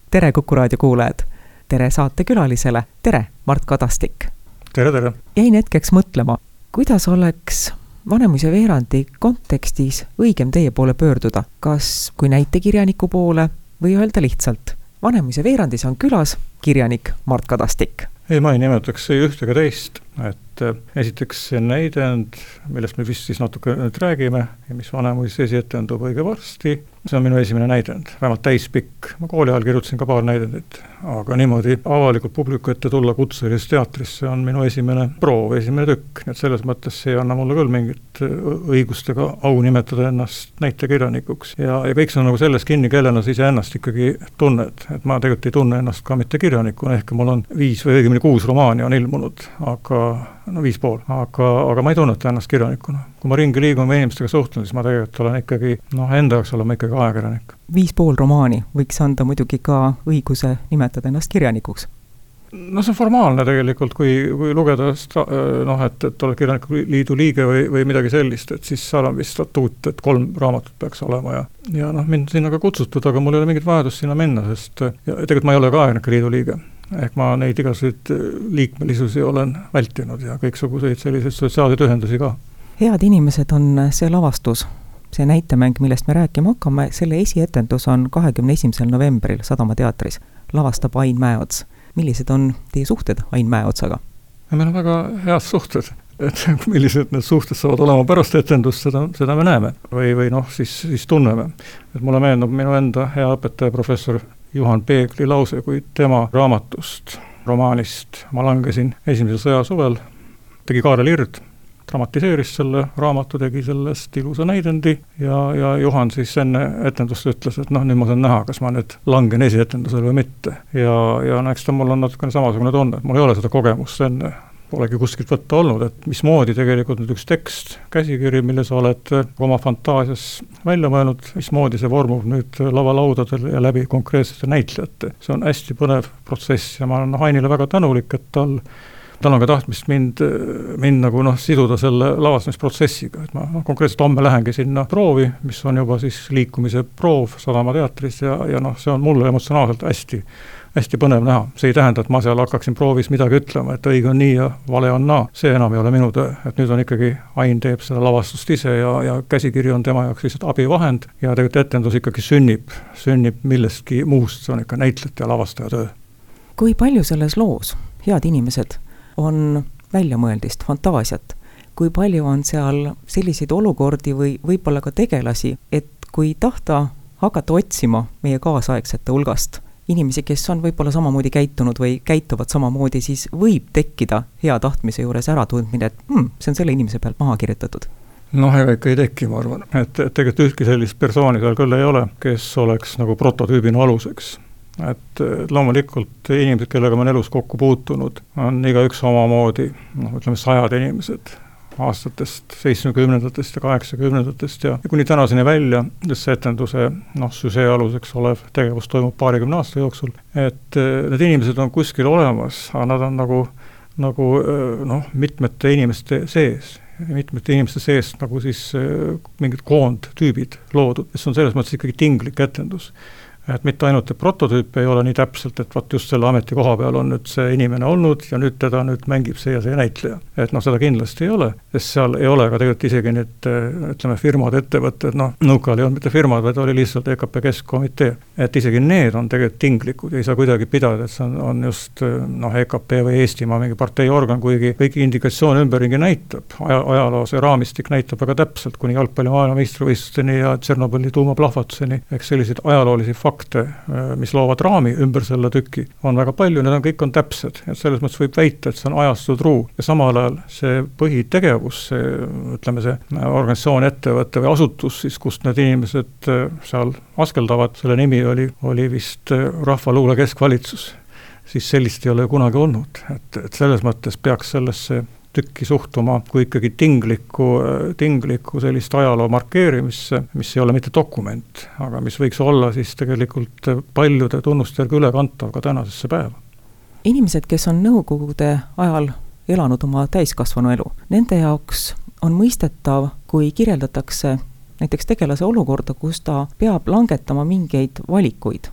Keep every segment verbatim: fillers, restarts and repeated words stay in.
tere Kuku raadio kuulajad! Tere saatekülalisele! Tere, Mart Kadastik! Tere, tere! Jäin hetkeks mõtlema, kuidas oleks Vanemuise veerandi kontekstis õigem teie poole pöörduda, kas kui näitekirjaniku poole või öelda lihtsalt Vanemuise veerandis on külas kirjanik Mart Kadastik. Ei, ma ei nimetaks ei üht ega teist, et esiteks see näidend, millest me vist siis natuke nüüd räägime ja mis Vanemuises esietendub õige varsti, see on minu esimene näidend, vähemalt täispikk. Ma kooli ajal kirjutasin ka paar näidendit, aga niimoodi avalikult publiku ette tulla kutselisest teatrisse on minu esimene proov, esimene tükk, nii et selles mõttes see ei anna mulle küll mingit õigust ega au nimetada ennast näitekirjanikuks. Ja, ja kõik see on nagu selles kinni, kellena sa ise ennast ikkagi tunned, et ma tegelikult ei tunne ennast ka mitte kirjanikuna, ehk mul on viis või õigemini kuus romaani on ilmunud, aga no viis pool, aga, aga ma ei tunneta ennast kirjanikuna. Kui ma ringi liigun või inimestega suhtlen, siis ma tegelikult olen ikkagi, noh, enda jaoks olema ikkagi ajakirjanik. Viis pool romaani võiks anda muidugi ka õiguse nimetada ennast kirjanikuks. No see on formaalne tegelikult, kui, kui lugeda, noh, et, et oled kirjaniku liidu liige või, või midagi sellist, et siis seal on vist statuut, et kolm raamatut peaks olema ja, ja noh, mind sinna ka kutsutud, aga mul ei ole mingit vajadust sinna minna, sest ja tegelikult ma ei ole ka ajakirjanike liidu liige. Ehk ma neid igasuguseid liikmelisusi olen vältinud ja kõiksuguseid selliseid sotsiaalseid ühendusi ka. Head inimesed on see lavastus, see näitemäng, millest me rääkima hakkame, selle esietendus on kahekümne esimesel novembril Sadama teatris. Lavastab Ain Mäeots. Millised on teie suhted Ain Mäeotsaga? Meil on väga head suhted, et millised need suhted saavad olema pärast etendust, seda, seda me näeme või, või noh, siis, siis tunneme. Et mulle meenub minu enda hea õpetaja professor Juhan Peegli lause, kui tema raamatust, romaanist ma langesin esimesel sõja suvel, tegi Kaarel Ird, dramatiseeris selle raamatu, tegi sellest ilusa näidendi ja, ja Juhan siis enne etendust ütles, et noh, nüüd ma saan näha, kas ma nüüd langen esietendusel või mitte. Ja, ja no, eks ta mul on natukene samasugune tunne, et mul ei ole seda kogemust enne, polegi kuskilt võtta olnud, et mismoodi tegelikult nüüd üks tekst, käsikiri, mille sa oled oma fantaasias välja mõelnud, mismoodi see vormub nüüd lavalaudadel ja läbi konkreetsete näitlejate. See on hästi põnev protsess ja ma olen Ainile väga tänulik, et tal, tal on ka tahtmist mind, mind nagu noh, siduda selle lavastamisprotsessiga, et ma no, konkreetselt homme lähengi sinna proovi, mis on juba siis liikumise proov Sadama teatris ja, ja noh, see on mulle emotsionaalselt hästi hästi põnev näha. See ei tähenda, et ma seal hakkaksin proovis midagi ütlema, et õige on nii ja vale on naa. See enam ei ole minu töö, et nüüd on ikkagi Ain teeb seda lavastust ise ja, ja käsikiri on tema jaoks lihtsalt abivahend ja tegelikult etendus ikkagi sünnib, sünnib millestki muust, see on ikka näitlejate ja lavastaja töö. Kui palju selles loos, head inimesed, on väljamõeldist, fantaasiat? Kui palju on seal selliseid olukordi või võib-olla ka tegelasi, et kui tahta hakata otsima meie kaasaegsete hulgast inimesi, kes on võib-olla samamoodi käitunud või käituvad samamoodi, siis võib tekkida hea tahtmise juures äratundmine, et hmm, see on selle inimese pealt maha kirjutatud. Noh, ega ikka ei tekki, ma arvan. Et, et tegelikult ühtki sellist persooni seal küll ei ole, kes oleks nagu prototüübina aluseks. Et loomulikult inimesed, kellega ma olen elus kokku puutunud, on igaüks omamoodi, noh, ütleme sajad inimesed aastatest, seitsmekümnendatest ja kaheksakümnendatest ja kuni tänaseni välja, see etenduse noh, süsee aluseks olev tegevus toimub paarikümne aasta jooksul, et need inimesed on kuskil olemas, aga nad on nagu, nagu noh, mitmete inimeste sees, mitmete inimeste sees nagu siis mingid koondtüübid loodud, see on selles mõttes ikkagi tinglik etendus. Et mitte ainult, et prototüüp ei ole nii täpselt, et vaat just selle ameti koha peal on nüüd see inimene olnud ja nüüd teda nüüd mängib see ja see näitleja. Et noh, seda kindlasti ei ole, sest seal ei ole ka tegelikult isegi need, ütleme, firmad, ettevõtted, noh, nõukal ei olnud mitte firmad, vaid oli lihtsalt E K P keskkomitee. Et isegi need on tegelikult tinglikud, ei saa kuidagi pidada, et see on, on just noh, E K P või Eestimaa mingi parteiorgan, kuigi kõigi indikatsioon ümberringi näitab. Aja, ajaloo see raamistik näitab väga täpselt kuni jalgpalli maailmameistrivõistlusteni ja Tšernobõli tuumaplahvatuseni, ehk selliseid ajaloolisi fakte, mis loovad raami ümber selle tüki, on väga palju, need on kõik on täpsed. Et selles mõttes võib väita, et see on ajastud ruu ja samal ajal see põhitegevus, see, ütleme see organisatsioon, ettevõte või asutus, siis kust need inimesed seal askeldavad, selle nimi oli, oli vist Rahvaluule keskvalitsus, siis sellist ei ole kunagi olnud. Et, et selles mõttes peaks sellesse tükki suhtuma kui ikkagi tingliku, tingliku sellist ajaloo markeerimisse, mis ei ole mitte dokument, aga mis võiks olla siis tegelikult paljude tunnustega ülekantav ka tänasesse päeva. Inimesed, kes on nõukogude ajal elanud oma täiskasvanu elu, nende jaoks on mõistetav, kui kirjeldatakse näiteks tegelase olukorda, kus ta peab langetama mingeid valikuid.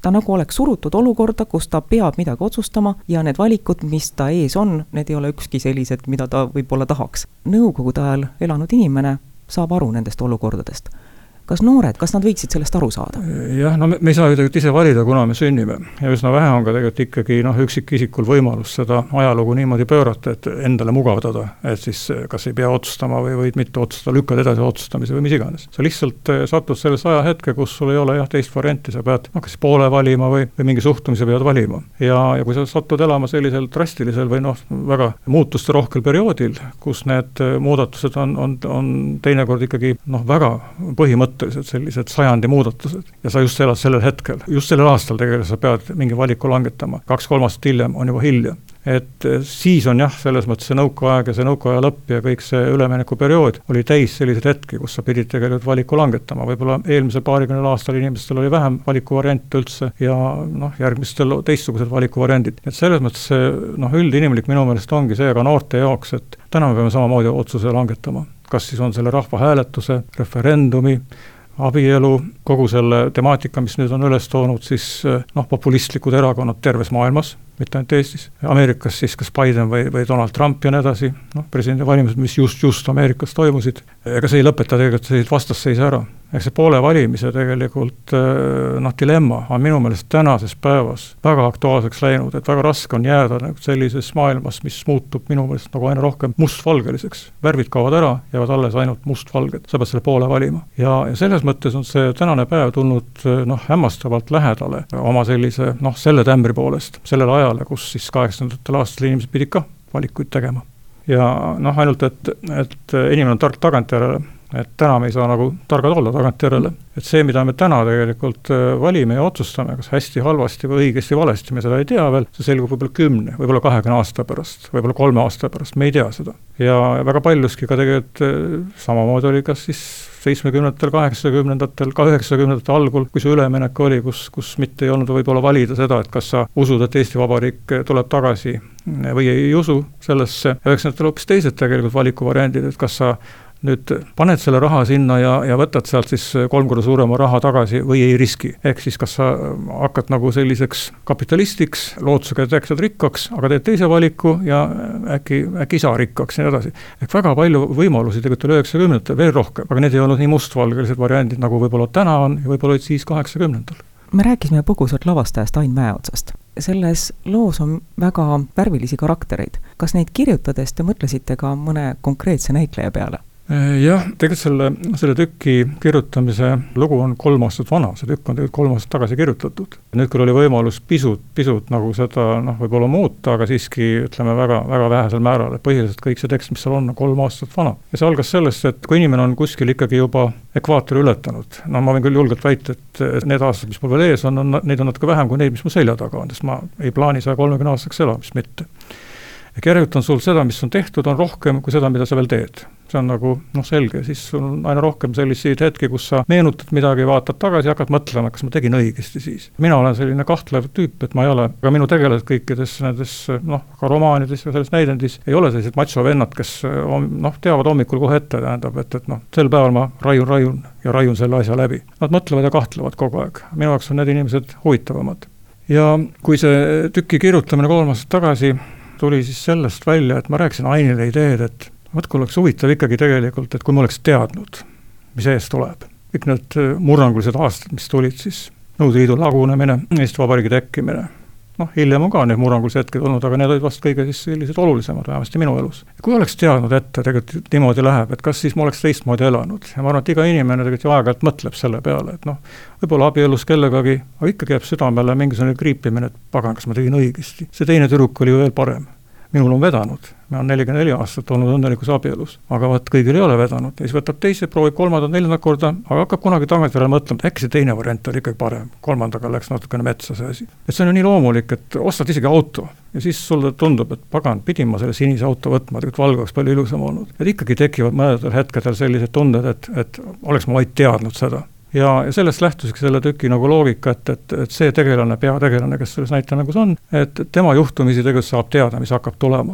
ta nagu oleks surutud olukorda, kus ta peab midagi otsustama ja need valikud, mis ta ees on, need ei ole ükski sellised, mida ta võib-olla tahaks. Nõukogude ajal elanud inimene saab aru nendest olukordadest. Kas noored, kas nad võiksid sellest aru saada? Jah, no me, me ei saa ju tegelikult ise valida, kuna me sünnime. Ja üsna vähe on ka tegelikult ikkagi noh, üksikisikul võimalus seda ajalugu niimoodi pöörata, et endale mugavdada, et siis kas ei pea otsustama või võid mitte otsustada, lükkad edasi otsustamise või mis iganes. Sa lihtsalt satud selles ajahetke, kus sul ei ole jah, teist varianti, sa pead no, kas poole valima või, või mingi suhtumise pead valima. Ja, ja kui sa satud elama sellisel drastilisel või noh, väga muutuste rohkel perioodil, kus need muudatused on, on, on teinekord ikkagi noh, väga põhimõtteliselt sellised sajandi muudatused ja sa just elad sellel hetkel, just sellel aastal tegelikult sa pead mingi valiku langetama, kaks-kolm aastat hiljem on juba hilja. Et siis on jah, selles mõttes see nõukaaeg ja see nõukaaja lõpp ja kõik see üleminekuperiood oli täis sellised hetki, kus sa pidid tegelikult valiku langetama. Võib-olla eelmisel paarikümnel aastal inimestel oli vähem valikuvariante üldse ja noh, järgmistel teistsugused valikuvariandid. Et selles mõttes see noh, üldinimlik minu meelest ongi see ka noorte jaoks, et täna me peame samamoodi otsuse langetama. Kas siis on selle rahvahääletuse, referendumi, abielu, kogu selle temaatika, mis nüüd on üles toonud, siis noh, populistlikud erakonnad terves maailmas, mitte ainult Eestis. Ameerikas siis kas Biden või, või Donald Trump ja nii edasi, noh, presidendi valimised, mis just, just Ameerikas toimusid. Ega see ei lõpeta tegelikult sellised vastasseis ära. Eks see poole valimise tegelikult noh, dilemma on minu meelest tänases päevas väga aktuaalseks läinud, et väga raske on jääda nagu sellises maailmas, mis muutub minu meelest nagu aina rohkem mustvalgeliseks. Värvid kaovad ära, jäävad alles ainult mustvalged. Sa pead selle poole valima. Ja, ja selles mõttes on see tänane päev tulnud noh, hämmastavalt lähedale oma sellise noh, selle tämbri poolest, sellele ajale, kus siis kaheksakümnendatel aastatel inimesed pidid ka valikuid tegema. Ja noh, ainult, et, et inimene on tark tagantjärele, et täna me ei saa nagu targad olla tagantjärele. Et see, mida me täna tegelikult valime ja otsustame, kas hästi, halvasti või õigesti, valesti, me seda ei tea veel, see selgub võib-olla kümne, võib-olla kahekümne aasta pärast, võib-olla kolme aasta pärast, me ei tea seda. Ja väga paljuski ka tegelikult samamoodi oli kas siis seitsmekümnendatel, kaheksakümnendatel, ka üheksakümnendatel algul, kui see üleminek oli, kus, kus mitte ei olnud võib-olla valida seda, et kas sa usud, et Eesti Vabariik tuleb tagasi või ei usu sellesse. üheksakümnendatel hoopis teised tegelikult valikuvariandid, et kas sa nüüd paned selle raha sinna ja, ja võtad sealt siis kolm korda suurema raha tagasi või ei riski. Ehk siis kas sa hakkad nagu selliseks kapitalistiks, lootusega, et äkki saad rikkaks, aga teed teise valiku ja äkki, äkki saa rikkaks ja nii edasi. Ehk väga palju võimalusi tegelikult oli üheksakümnendatel veel rohkem, aga need ei olnud nii mustvalgelised variandid, nagu võib-olla täna on ja võib-olla olid siis kaheksakümnendatel. Me rääkisime põgusalt lavastajast Ain Mäeotsast. Selles loos on väga värvilisi karaktereid. Kas neid kirjutades te mõtlesite ka mõne konkreetse näitleja peale? Jah, tegelikult selle, selle tüki kirjutamise lugu on kolm aastat vana, see tükk on tegelikult kolm aastat tagasi kirjutatud. Nüüd küll oli võimalus pisut, pisut nagu seda noh, võib-olla muuta, aga siiski ütleme väga, väga vähesel määral, et põhiliselt kõik see tekst, mis seal on, on kolm aastat vana. Ja see algas sellest, et kui inimene on kuskil ikkagi juba ekvaatori ületanud, no ma võin küll julgelt väita, et need aastad, mis mul veel ees on, on, neid on natuke vähem kui neid, mis mu selja taga on, sest ma ei plaani saja kolmekümne aastaks elamist mitte. Ja järelikult on sul seda, mis on tehtud, on rohkem kui seda, mida sa veel teed. See on nagu noh, selge, siis sul on aina rohkem selliseid hetki, kus sa meenutad midagi, vaatad tagasi ja hakkad mõtlema, kas ma tegin õigesti siis. Mina olen selline kahtlev tüüp, et ma ei ole, aga minu tegelased kõikides nendes noh, ka romaanides ja selles näidendis ei ole sellised macho vennad, kes noh, teavad hommikul kohe ette, tähendab, et, et noh, sel päeval ma raiun, raiun ja raiun selle asja läbi. Nad mõtlevad ja kahtlevad kogu aeg. Minu jaoks on need inimesed huvitavamad. Ja kui see tüki kirjutamine kolm aastat tagasi tuli siis sellest välja, et ma rääkisin Ainile ideed, et võt, kui oleks huvitav ikkagi tegelikult, et kui ma oleks teadnud, mis ees tuleb. Kõik need murrangulised aastad, mis tulid siis, Nõukogude Liidu lagunemine, Eesti Vabariigi tekkimine. Noh, hiljem on ka need murrangulised hetked olnud, aga need olid vast kõige siis sellised olulisemad vähemasti minu elus. Ja kui oleks teadnud ette, tegelikult niimoodi läheb, et kas siis ma oleks teistmoodi elanud. Ja ma arvan, et iga inimene tegelikult ju aeg-ajalt mõtleb selle peale, et noh, võib-olla abielus kellegagi, aga ikkagi jääb südamele mingisugune kriipimine, et pagan, kas ma tegin õigesti. See teine tüdruk oli ju veel parem. Minul on vedanud, me on nelikümmend neli aastat olnud õnnelikus abielus, aga vaat kõigil ei ole vedanud ja siis võtab teise, proovib kolmandat, neljandat korda, aga hakkab kunagi tagantjärele mõtlema, et äkki see teine variant oli ikkagi parem, kolmandaga läks natukene metsa see asi. Et see on ju nii loomulik, et ostad isegi auto ja siis sulle tundub, et pagan, pidin ma selle sinise auto võtma, tegelikult valgaks palju ilusam olnud. Et ikkagi tekivad mõnedel hetkedel sellised tunded, et, et oleks ma vaid teadnud seda. Ja, ja sellest lähtuseks selle tüki nagu loogika, et, et, et see tegelane, peategelane, kes selles näitemängus on, et tema juhtumisi tegelikult saab teada, mis hakkab tulema.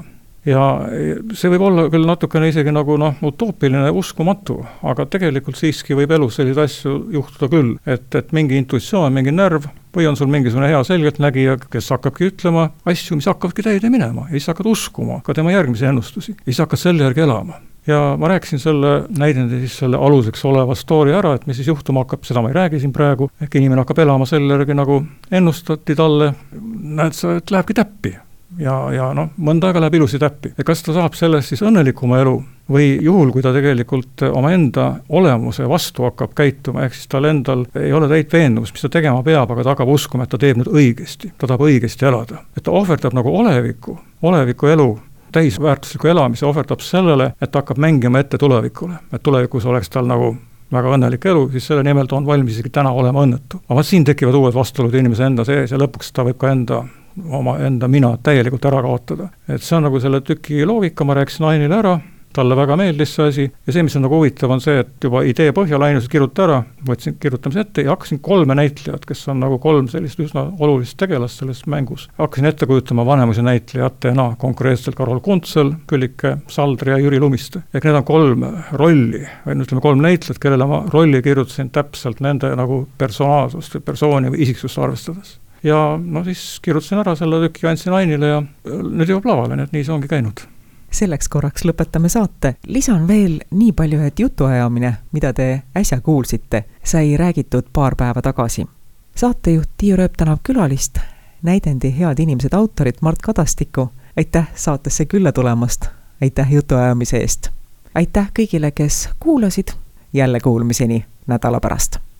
ja see võib olla küll natukene isegi nagu noh, utoopiline, uskumatu, aga tegelikult siiski võib elus selliseid asju juhtuda küll, et, et mingi intuitsioon, mingi närv või on sul mingisugune hea selgeltnägija, kes hakkabki ütlema asju, mis hakkavadki täide minema ja siis hakkad uskuma ka tema järgmisi ennustusi ja siis hakkad selle järgi elama. Ja ma rääkisin selle näidendi siis selle aluseks oleva story ära, et mis siis juhtuma hakkab, seda ma ei räägi siin praegu, ehk inimene hakkab elama selle järgi, nagu ennustati talle, näed sa, et lähebki täppi ja, ja noh, mõnda aega läheb ilusi täppi. Ja kas ta saab sellest siis õnnelikuma elu või juhul, kui ta tegelikult oma enda olemuse vastu hakkab käituma, ehk siis tal endal ei ole täit veendumust, mis ta tegema peab, aga ta hakkab uskuma, et ta teeb nüüd õigesti, ta tahab õigesti elada. Et ta ohverdab nagu oleviku, oleviku elu täisväärtusliku elamise ohverdab sellele, et ta hakkab mängima ette tulevikule. Et tulevikus oleks tal nagu väga õnnelik elu, siis selle nimel ta on valmis isegi täna olema õnnetu. Aga siin tekivad uued vastuolud inimese enda sees ja lõpuks ta võib ka enda, oma enda mina täielikult ära kaotada. Et see on nagu selle tüki loogika, ma rääkisin Ainile ära, talle väga meeldis see asi ja see, mis on nagu huvitav, on see, et juba idee põhjal Ainus kirjuta ära, võtsin kirjutamise ette ja hakkasin kolme näitlejat, kes on nagu kolm sellist üsna olulist tegelast selles mängus. Hakkasin ette kujutama vanemusi näitlejatena, konkreetselt Karol Kuntsel, Küllike Saldri ja Jüri Lumiste. Ehk need on kolm rolli, või ütleme kolm näitlejat, kellele ma rolli kirjutasin täpselt nende nagu personaalsust või persooni või isiksust arvestades. Ja no siis kirjutasin ära selle tüki, andsin Ainile ja nüüd jõuab lavale, nii et nii see ongi käinud. Selleks korraks lõpetame saate. Lisan veel nii palju, et jutuajamine, mida te äsja kuulsite, sai räägitud paar päeva tagasi. Saatejuht Tiiu Rööp tänab külalist, näidendi head inimesed autorit Mart Kadastikku. Aitäh saatesse külla tulemast. Aitäh jutuajamise eest. Aitäh kõigile, kes kuulasid. Jälle kuulmiseni nädala pärast.